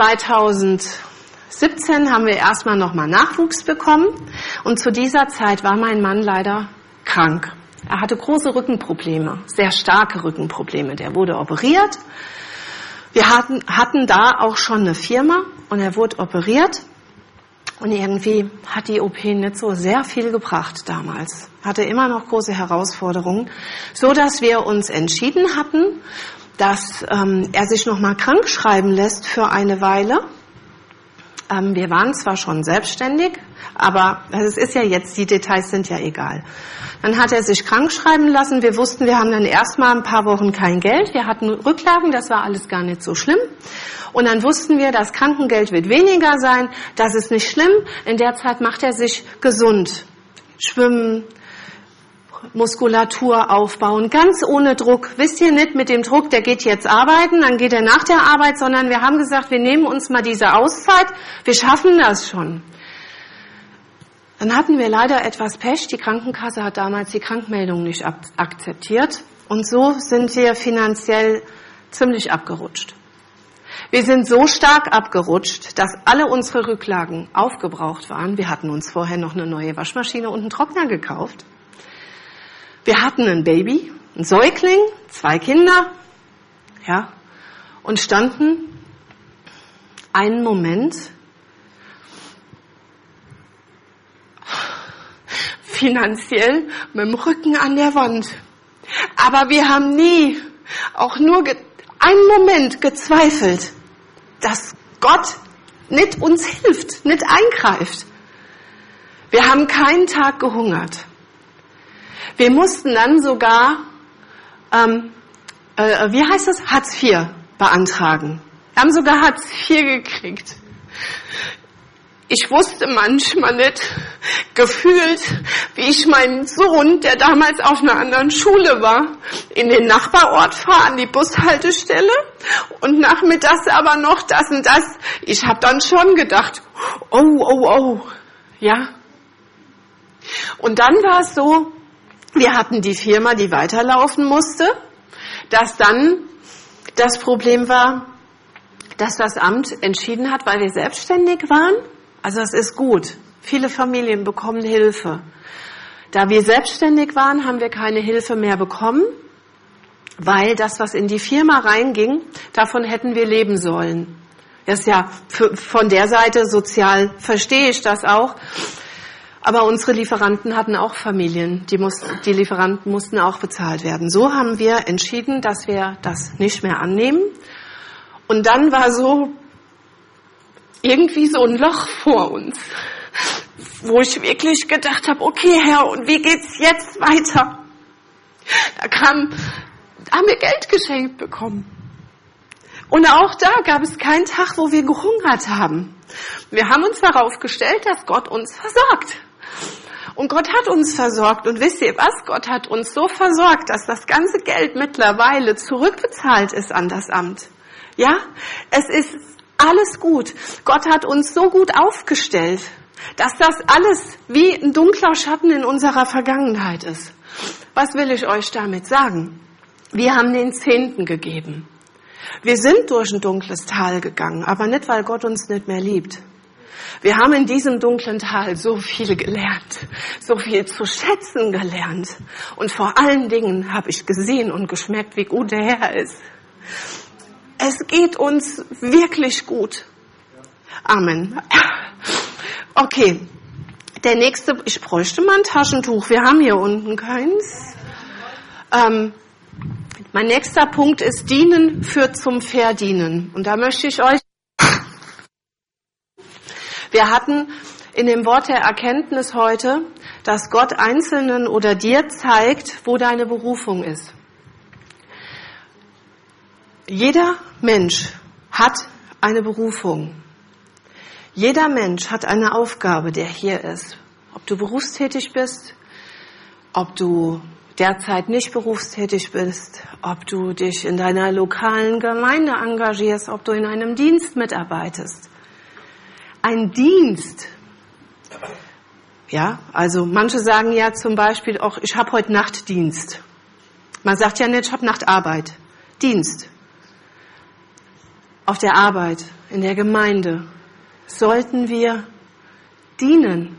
zweitausendsiebzehn haben wir erstmal nochmal Nachwuchs bekommen und zu dieser Zeit war mein Mann leider krank. Er hatte große Rückenprobleme, sehr starke Rückenprobleme. Der wurde operiert. Wir hatten, hatten da auch schon eine Firma und er wurde operiert und irgendwie hat die O P nicht so sehr viel gebracht damals. Hatte immer noch große Herausforderungen, so dass wir uns entschieden hatten, dass ähm, er sich noch mal krank schreiben lässt für eine Weile. Ähm, wir waren zwar schon selbstständig, aber es ist ja jetzt, die Details sind ja egal. Dann hat er sich krank schreiben lassen. Wir wussten, wir haben dann erstmal ein paar Wochen kein Geld. Wir hatten Rücklagen, das war alles gar nicht so schlimm. Und dann wussten wir, das Krankengeld wird weniger sein. Das ist nicht schlimm. In der Zeit macht er sich gesund. Schwimmen, Muskulatur aufbauen, ganz ohne Druck. Wisst ihr nicht, mit dem Druck, der geht jetzt arbeiten, dann geht er nach der Arbeit, sondern wir haben gesagt, wir nehmen uns mal diese Auszeit, wir schaffen das schon. Dann hatten wir leider etwas Pech, die Krankenkasse hat damals die Krankmeldung nicht akzeptiert und so sind wir finanziell ziemlich abgerutscht. Wir sind so stark abgerutscht, dass alle unsere Rücklagen aufgebraucht waren. Wir hatten uns vorher noch eine neue Waschmaschine und einen Trockner gekauft. Wir hatten ein Baby, ein Säugling, zwei Kinder, ja, und standen einen Moment finanziell mit dem Rücken an der Wand. Aber wir haben nie, auch nur ge- einen Moment gezweifelt, dass Gott nicht uns hilft, nicht eingreift. Wir haben keinen Tag gehungert. Wir mussten dann sogar, ähm, äh, wie heißt das, Hartz vier beantragen. Wir haben sogar Hartz vier gekriegt. Ich wusste manchmal nicht, gefühlt, wie ich meinen Sohn, der damals auf einer anderen Schule war, in den Nachbarort fahre, an die Bushaltestelle und nachmittags aber noch das und das. Ich habe dann schon gedacht, oh, oh, oh, ja. Und dann war es so, wir hatten die Firma, die weiterlaufen musste, dass dann das Problem war, dass das Amt entschieden hat, weil wir selbstständig waren. Also es ist gut. Viele Familien bekommen Hilfe. Da wir selbstständig waren, haben wir keine Hilfe mehr bekommen, weil das, was in die Firma reinging, davon hätten wir leben sollen. Das ist ja für, von der Seite sozial verstehe ich das auch. Aber unsere Lieferanten hatten auch Familien. Die, mussten, die Lieferanten mussten auch bezahlt werden. So haben wir entschieden, dass wir das nicht mehr annehmen. Und dann war so irgendwie so ein Loch vor uns, wo ich wirklich gedacht habe, okay Herr, und wie geht's jetzt weiter? Da kam, haben wir Geld geschenkt bekommen. Und auch da gab es keinen Tag, wo wir gehungert haben. Wir haben uns darauf gestellt, dass Gott uns versorgt. Und Gott hat uns versorgt. Und wisst ihr was? Gott hat uns so versorgt, dass das ganze Geld mittlerweile zurückbezahlt ist an das Amt. Ja, es ist alles gut. Gott hat uns so gut aufgestellt, dass das alles wie ein dunkler Schatten in unserer Vergangenheit ist. Was will ich euch damit sagen? Wir haben den Zehnten gegeben. Wir sind durch ein dunkles Tal gegangen, aber nicht, weil Gott uns nicht mehr liebt. Wir haben in diesem dunklen Tal so viel gelernt, so viel zu schätzen gelernt. Und vor allen Dingen habe ich gesehen und geschmeckt, wie gut der Herr ist. Es geht uns wirklich gut. Amen. Okay, der nächste, ich bräuchte mal ein Taschentuch. Wir haben hier unten keins. Ähm, mein nächster Punkt ist, Dienen führt zum Verdienen. Und da möchte ich euch, wir hatten in dem Wort der Erkenntnis heute, dass Gott Einzelnen oder dir zeigt, wo deine Berufung ist. Jeder Mensch hat eine Berufung. Jeder Mensch hat eine Aufgabe, der hier ist. Ob du berufstätig bist, ob du derzeit nicht berufstätig bist, ob du dich in deiner lokalen Gemeinde engagierst, ob du in einem Dienst mitarbeitest. Ein Dienst. Ja, also manche sagen ja zum Beispiel auch, ich habe heute Nachtdienst. Man sagt ja nicht, ich habe Nachtarbeit. Dienst. Auf der Arbeit, in der Gemeinde, sollten wir dienen.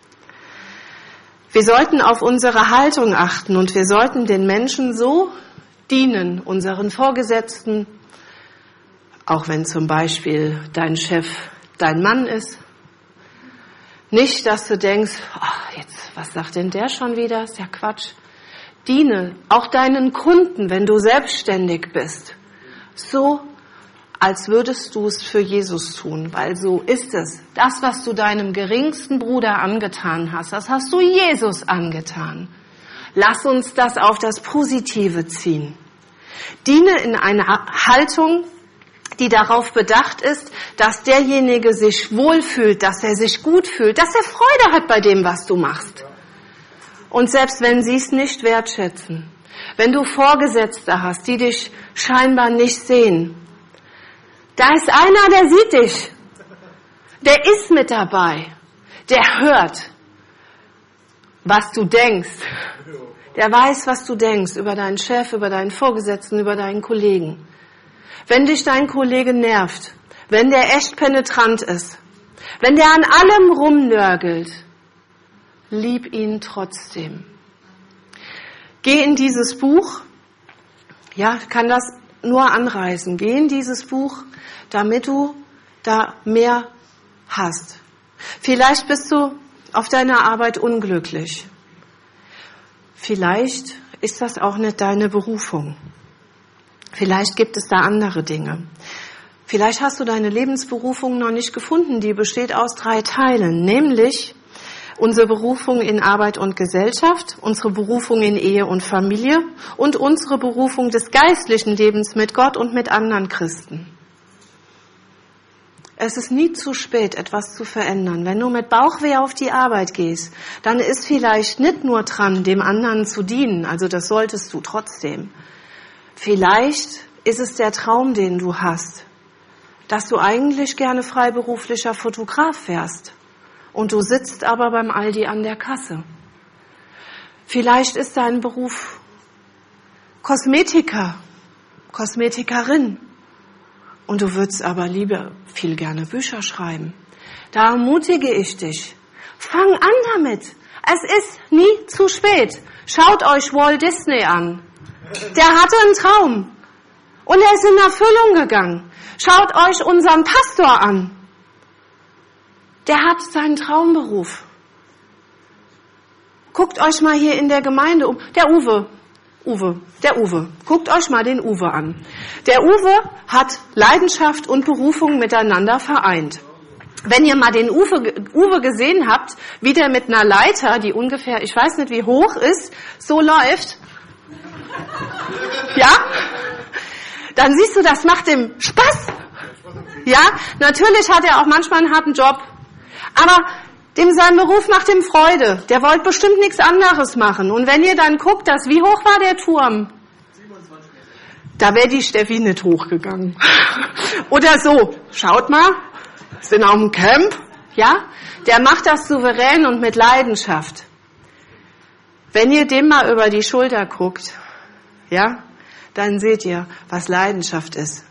Wir sollten auf unsere Haltung achten und wir sollten den Menschen so dienen, unseren Vorgesetzten, auch wenn zum Beispiel dein Chef dein Mann ist. Nicht, dass du denkst, oh, jetzt, was sagt denn der schon wieder? Ist ja Quatsch. Diene auch deinen Kunden, wenn du selbstständig bist, so als würdest du es für Jesus tun, weil so ist es. Das, was du deinem geringsten Bruder angetan hast, das hast du Jesus angetan. Lass uns das auf das Positive ziehen. Diene in einer Haltung, die darauf bedacht ist, dass derjenige sich wohlfühlt, dass er sich gut fühlt, dass er Freude hat bei dem, was du machst. Und selbst wenn sie es nicht wertschätzen, wenn du Vorgesetzte hast, die dich scheinbar nicht sehen, da ist einer, der sieht dich. Der ist mit dabei. Der hört, was du denkst. Der weiß, was du denkst über deinen Chef, über deinen Vorgesetzten, über deinen Kollegen. Wenn dich dein Kollege nervt, wenn der echt penetrant ist, wenn der an allem rumnörgelt, lieb ihn trotzdem. Geh in dieses Buch, ja, kann das nur anreißen. Geh in dieses Buch, damit du da mehr hast. Vielleicht bist du auf deiner Arbeit unglücklich. Vielleicht ist das auch nicht deine Berufung. Vielleicht gibt es da andere Dinge. Vielleicht hast du deine Lebensberufung noch nicht gefunden. Die besteht aus drei Teilen, nämlich unsere Berufung in Arbeit und Gesellschaft, unsere Berufung in Ehe und Familie und unsere Berufung des geistlichen Lebens mit Gott und mit anderen Christen. Es ist nie zu spät, etwas zu verändern. Wenn du mit Bauchweh auf die Arbeit gehst, dann ist vielleicht nicht nur dran, dem anderen zu dienen, also das solltest du trotzdem. Vielleicht ist es der Traum, den du hast, dass du eigentlich gerne freiberuflicher Fotograf wärst und du sitzt aber beim Aldi an der Kasse. Vielleicht ist dein Beruf Kosmetiker, Kosmetikerin. Und du würdest aber lieber viel gerne Bücher schreiben. Da ermutige ich dich. Fang an damit. Es ist nie zu spät. Schaut euch Walt Disney an. Der hatte einen Traum. Und er ist in Erfüllung gegangen. Schaut euch unseren Pastor an. Der hat seinen Traumberuf. Guckt euch mal hier in der Gemeinde um. Der Uwe. Uwe, der Uwe. Guckt euch mal den Uwe an. Der Uwe hat Leidenschaft und Berufung miteinander vereint. Wenn ihr mal den Uwe, Uwe gesehen habt, wie der mit einer Leiter, die ungefähr, ich weiß nicht wie hoch ist, so läuft, ja, dann siehst du, das macht ihm Spaß. Ja, natürlich hat er auch manchmal einen harten Job, aber dem sein Beruf macht ihm Freude. Der wollte bestimmt nichts anderes machen. Und wenn ihr dann guckt, dass, wie hoch war der Turm? siebenundzwanzig Meter. Da wäre die Steffi nicht hochgegangen. Oder so, schaut mal, sind auf dem Camp, ja? Der macht das souverän und mit Leidenschaft. Wenn ihr dem mal über die Schulter guckt, ja, dann seht ihr, was Leidenschaft ist.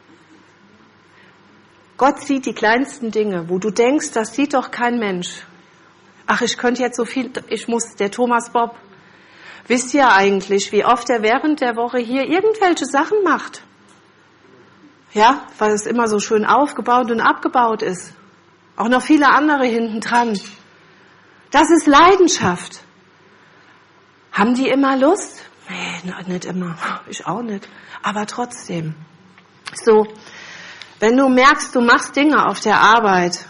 Gott sieht die kleinsten Dinge, wo du denkst, das sieht doch kein Mensch. Ach, ich könnte jetzt so viel, ich muss, der Thomas Bob. Wisst ihr eigentlich, wie oft er während der Woche hier irgendwelche Sachen macht? Ja, weil es immer so schön aufgebaut und abgebaut ist. Auch noch viele andere hinten dran. Das ist Leidenschaft. Haben die immer Lust? Nee, nicht immer. Ich auch nicht. Aber trotzdem. So. Wenn du merkst, du machst Dinge auf der Arbeit,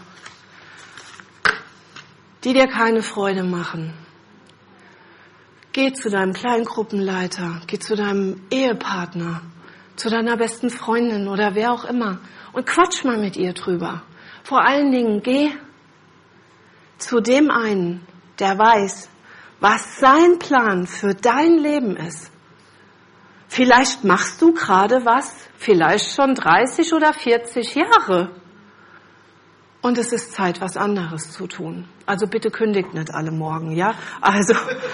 die dir keine Freude machen, geh zu deinem Kleingruppenleiter, geh zu deinem Ehepartner, zu deiner besten Freundin oder wer auch immer und quatsch mal mit ihr drüber. Vor allen Dingen geh zu dem einen, der weiß, was sein Plan für dein Leben ist. Vielleicht machst du gerade was, vielleicht schon dreißig oder vierzig Jahre. Und es ist Zeit, was anderes zu tun. Also bitte kündigt nicht alle morgen, ja? Also,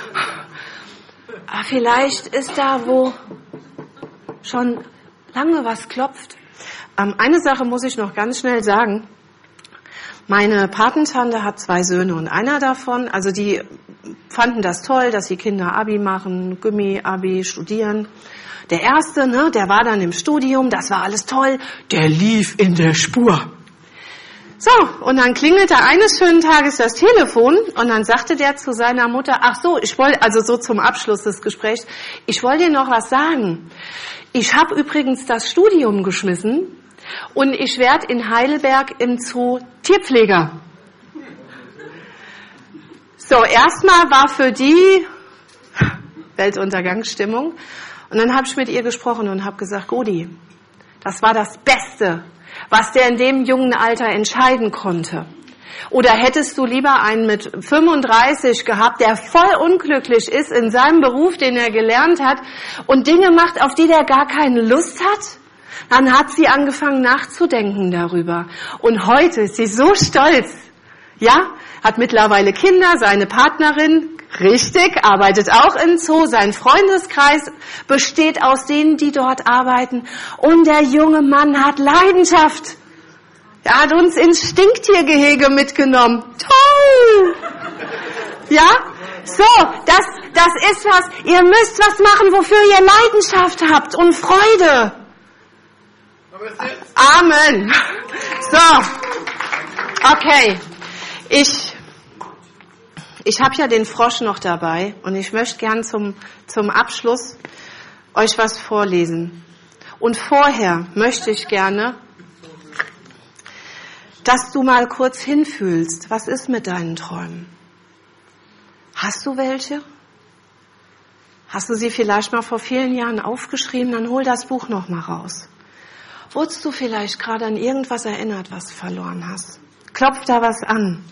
vielleicht ist da, wo schon lange was klopft. Ähm, eine Sache muss ich noch ganz schnell sagen. Meine Patentante hat zwei Söhne und einer davon, also die fanden das toll, dass die Kinder Abi machen, Gymmi, Abi, studieren. Der erste, ne, der war dann im Studium, das war alles toll, der lief in der Spur. So, und dann klingelte eines schönen Tages das Telefon und dann sagte der zu seiner Mutter, ach so, ich wollte, also so zum Abschluss des Gesprächs, ich wollte dir noch was sagen. Ich habe übrigens das Studium geschmissen und ich werde in Heidelberg im Zoo Tierpfleger. So, erstmal war für die Weltuntergangsstimmung. Und dann habe ich mit ihr gesprochen und habe gesagt, Godi, das war das Beste, was der in dem jungen Alter entscheiden konnte. Oder hättest du lieber einen mit fünfunddreißig gehabt, der voll unglücklich ist in seinem Beruf, den er gelernt hat und Dinge macht, auf die der gar keine Lust hat? Dann hat sie angefangen nachzudenken darüber. Und heute ist sie so stolz. Ja, hat mittlerweile Kinder, seine Partnerin, richtig, arbeitet auch im Zoo. Sein Freundeskreis besteht aus denen, die dort arbeiten. Und der junge Mann hat Leidenschaft. Er hat uns ins Stinktiergehege mitgenommen. Toll! Ja? So, das, das ist was. Ihr müsst was machen, wofür ihr Leidenschaft habt und Freude. Amen. So, okay. Ich, ich habe ja den Frosch noch dabei und ich möchte gern zum, zum Abschluss euch was vorlesen. Und vorher möchte ich gerne, dass du mal kurz hinfühlst, was ist mit deinen Träumen? Hast du welche? Hast du sie vielleicht mal vor vielen Jahren aufgeschrieben? Dann hol das Buch noch mal raus. Wurdest du vielleicht gerade an irgendwas erinnert, was du verloren hast? Klopf da was an.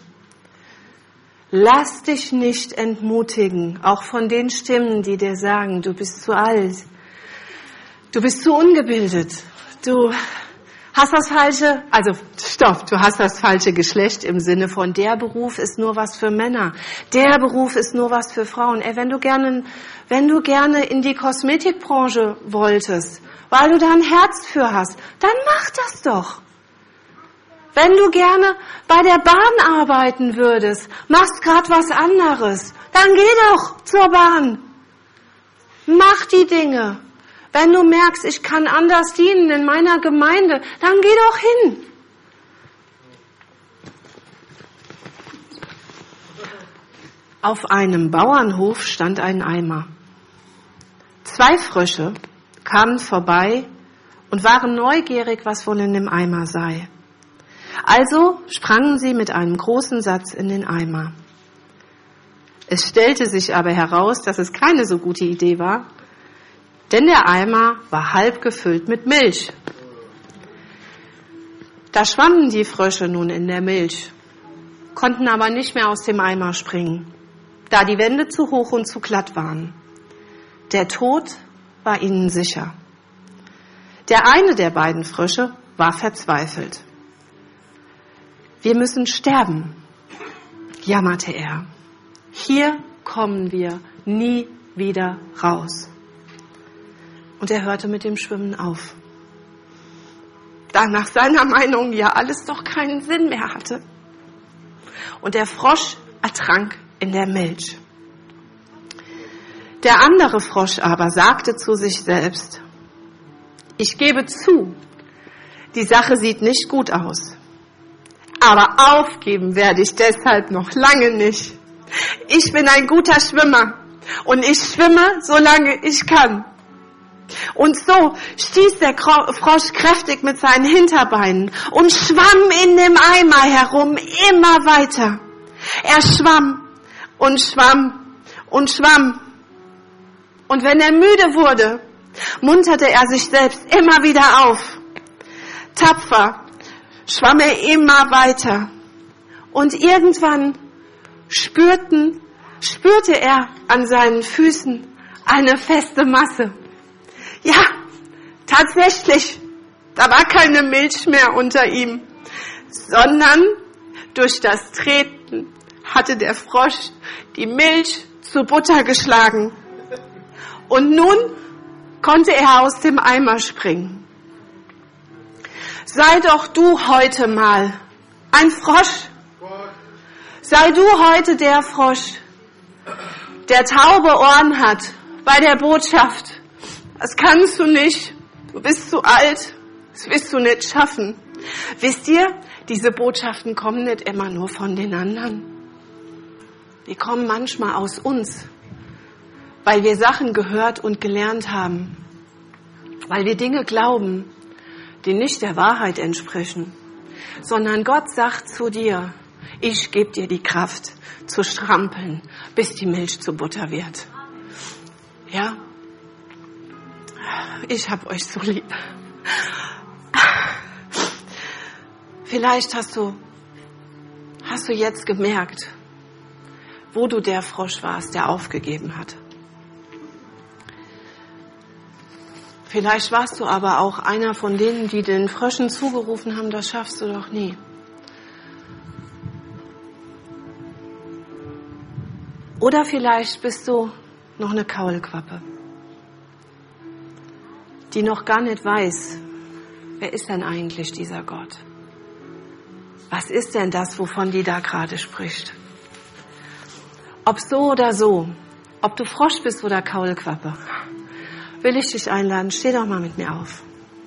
Lass dich nicht entmutigen, auch von den Stimmen, die dir sagen, du bist zu alt, du bist zu ungebildet, du hast das falsche, also stopp, du hast das falsche Geschlecht im Sinne von der Beruf ist nur was für Männer, der Beruf ist nur was für Frauen. Ey, wenn du gerne, wenn du gerne in die Kosmetikbranche wolltest, weil du da ein Herz für hast, dann mach das doch. Wenn du gerne bei der Bahn arbeiten würdest, machst gerade was anderes, dann geh doch zur Bahn. Mach die Dinge. Wenn du merkst, ich kann anders dienen in meiner Gemeinde, dann geh doch hin. Auf einem Bauernhof stand ein Eimer. Zwei Frösche kamen vorbei und waren neugierig, was wohl in dem Eimer sei. Also sprangen sie mit einem großen Satz in den Eimer. Es stellte sich aber heraus, dass es keine so gute Idee war, denn der Eimer war halb gefüllt mit Milch. Da schwammen die Frösche nun in der Milch, konnten aber nicht mehr aus dem Eimer springen, da die Wände zu hoch und zu glatt waren. Der Tod war ihnen sicher. Der eine der beiden Frösche war verzweifelt. Wir müssen sterben, jammerte er. Hier kommen wir nie wieder raus. Und er hörte mit dem Schwimmen auf. Da nach seiner Meinung ja alles doch keinen Sinn mehr hatte. Und der Frosch ertrank in der Milch. Der andere Frosch aber sagte zu sich selbst, ich gebe zu, die Sache sieht nicht gut aus. Aber aufgeben werde ich deshalb noch lange nicht. Ich bin ein guter Schwimmer und ich schwimme, solange ich kann. Und so stieß der Frosch kräftig mit seinen Hinterbeinen und schwamm in dem Eimer herum immer weiter. Er schwamm und schwamm und schwamm. Und wenn er müde wurde, munterte er sich selbst immer wieder auf. Tapfer schwamm er immer weiter. Und irgendwann spürten, spürte er an seinen Füßen eine feste Masse. Ja, tatsächlich, da war keine Milch mehr unter ihm, sondern durch das Treten hatte der Frosch die Milch zu Butter geschlagen. Und nun konnte er aus dem Eimer springen. Sei doch du heute mal ein Frosch. Sei du heute der Frosch, der taube Ohren hat bei der Botschaft. Das kannst du nicht. Du bist zu alt. Das wirst du nicht schaffen. Wisst ihr, diese Botschaften kommen nicht immer nur von den anderen. Die kommen manchmal aus uns, weil wir Sachen gehört und gelernt haben. Weil wir Dinge glauben, die nicht der Wahrheit entsprechen. Sondern Gott sagt zu dir, ich gebe dir die Kraft zu strampeln, bis die Milch zu Butter wird. Ja? Ich hab euch so lieb. Vielleicht hast du, Hast du jetzt gemerkt, wo du der Frosch warst, der aufgegeben hat? Vielleicht warst du aber auch einer von denen, die den Fröschen zugerufen haben, das schaffst du doch nie. Oder vielleicht bist du noch eine Kaulquappe, die noch gar nicht weiß, wer ist denn eigentlich dieser Gott? Was ist denn das, wovon die da gerade spricht? Ob so oder so, ob du Frosch bist oder Kaulquappe, will ich dich einladen, steh doch mal mit mir auf.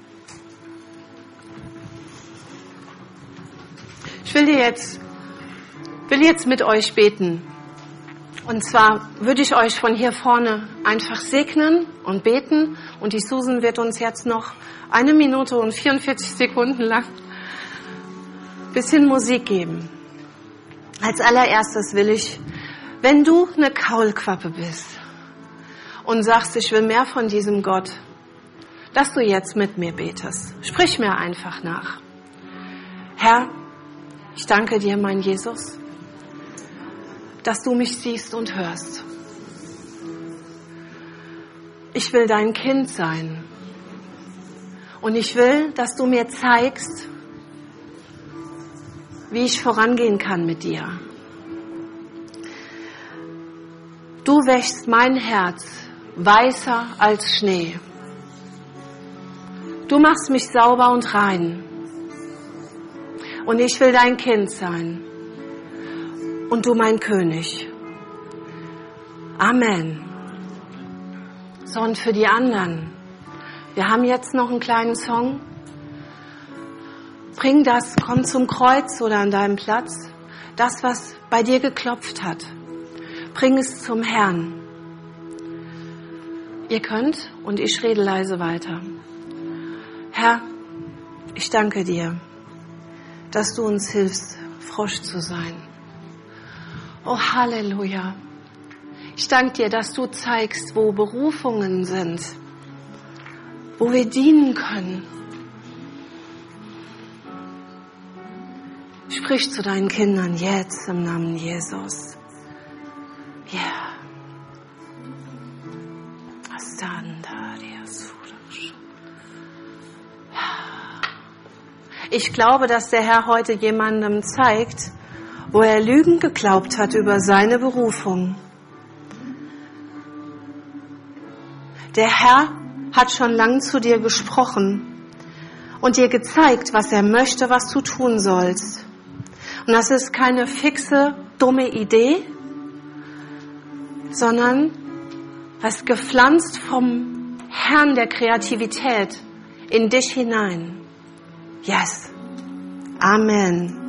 Ich will dir jetzt, will jetzt mit euch beten. Und zwar würde ich euch von hier vorne einfach segnen und beten. Und die Susan wird uns jetzt noch eine Minute und vierundvierzig Sekunden lang ein bisschen Musik geben. Als allererstes will ich, wenn du eine Kaulquappe bist und sagst, ich will mehr von diesem Gott, dass du jetzt mit mir betest. Sprich mir einfach nach. Herr, ich danke dir, mein Jesus, dass du mich siehst und hörst. Ich will dein Kind sein. Und ich will, dass du mir zeigst, wie ich vorangehen kann mit dir. Du wäschst mein Herz weißer als Schnee. Du machst mich sauber und rein. Und ich will dein Kind sein. Und du mein König. Amen. So, und für die anderen. Wir haben jetzt noch einen kleinen Song. Bring das, komm zum Kreuz oder an deinem Platz. Das, was bei dir geklopft hat. Bring es zum Herrn. Ihr könnt, und ich rede leise weiter. Herr, ich danke dir, dass du uns hilfst, Frosch zu sein. Oh, Halleluja. Ich danke dir, dass du zeigst, wo Berufungen sind, wo wir dienen können. Sprich zu deinen Kindern jetzt im Namen Jesus. Ja. Yeah. Ich glaube, dass der Herr heute jemandem zeigt, wo er Lügen geglaubt hat über seine Berufung. Der Herr hat schon lang zu dir gesprochen und dir gezeigt, was er möchte, was du tun sollst. Und das ist keine fixe, dumme Idee, sondern was gepflanzt vom Herrn der Kreativität in dich hinein. Yes. Amen.